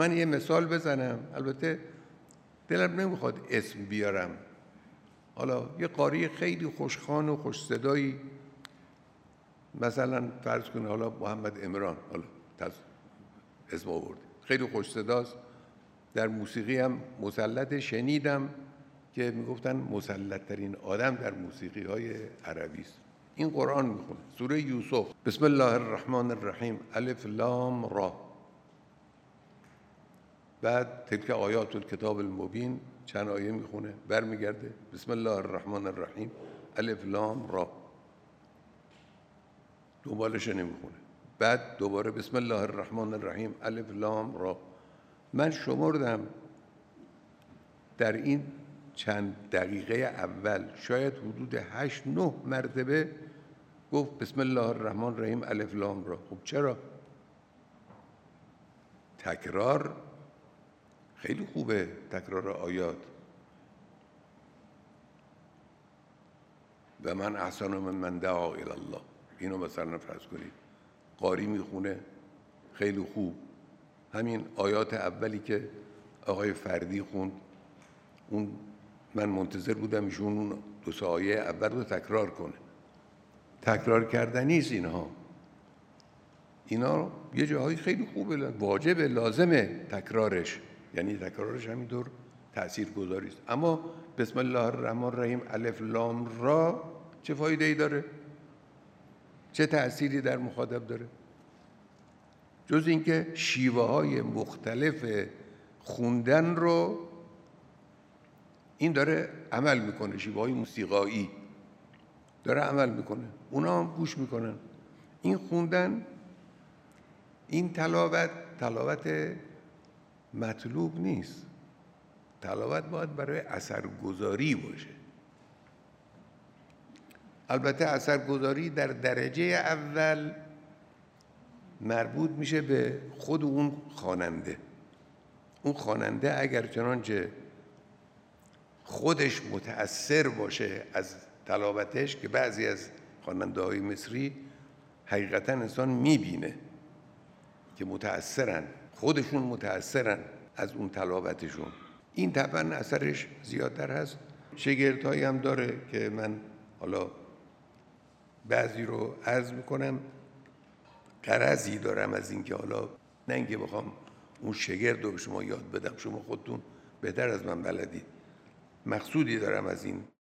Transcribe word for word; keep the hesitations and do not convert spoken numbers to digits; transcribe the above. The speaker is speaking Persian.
من یه مثال بزنم، البته دلم نمیخواد اسم بیارم. حالا یه قاری خیلی خوشخوان و خوش صدایی، مثلا فرض کنه حالا محمد عمران، حالا اسم آورد، خیلی خوش صداست، در موسیقی هم مسلط. شنیدم که میگفتن مسلط ترین آدم در موسیقی های عربی است. این قرآن میخونه، سوره یوسف، بسم الله الرحمن الرحیم، الف لام را. بعد تلک آیات الکتاب المبین، چند آیه میخونه، برمیگرده بسم الله الرحمن الرحیم، الف لام را، دوبارش نمیخونه. بعد دوباره بسم الله الرحمن الرحیم، الف لام را. من شمردم در این چند دقیقه اول شاید حدود هشت نه مرتبه گفت بسم الله الرحمن الرحیم، الف لام را. خب چرا؟ تکرار خیلی خوبه، تکرار آیات. و من احسن من من دعا الی الله، اینو مثلا فرض کنید قاری میخونه خیلی خوب. همین آیات اولی که آقای فردی خوند، اون من منتظر بودم ایشون اون دو سه آیه اول رو تکرار کنه. تکرار کردنی است اینها. اینا یه جاهای خیلی خوبه، واجبه، لازمه تکرارش، یعنی تکرارش همینطور تاثیرگذاری است. اما بسم الله الرحمن الرحیم، الف لام را چه فایده ای داره؟ چه تأثیری در مخاطب داره؟ جز اینکه شیوه های مختلف خوندن رو این داره عمل میکنه، شیوه های موسیقایی داره عمل میکنه، اونا هم گوش میکنن. این خوندن، این تلاوت، تلاوت مطلوب نیست. تلاوت باید برای اثرگذاری باشه. البته اثرگذاری در درجه اول مربوط میشه به خود اون خواننده. اون خواننده اگر چنانچه خودش متأثر باشه از تلاوتش، که بعضی از خواننده های مصری حقیقتا انسان میبینه که متأثرن، خودشون متأثرن از اون تلاوتشون، این طبعا اثرش زیادتر هست. شگردهایی هم داره که من حالا بعضی رو عرض میکنم. غرضی دارم از این که حالا نه اینکه بخوام اون شگرد رو به شما یاد بدم، شما خودتون بهتر از من بلدید. مقصودی دارم از این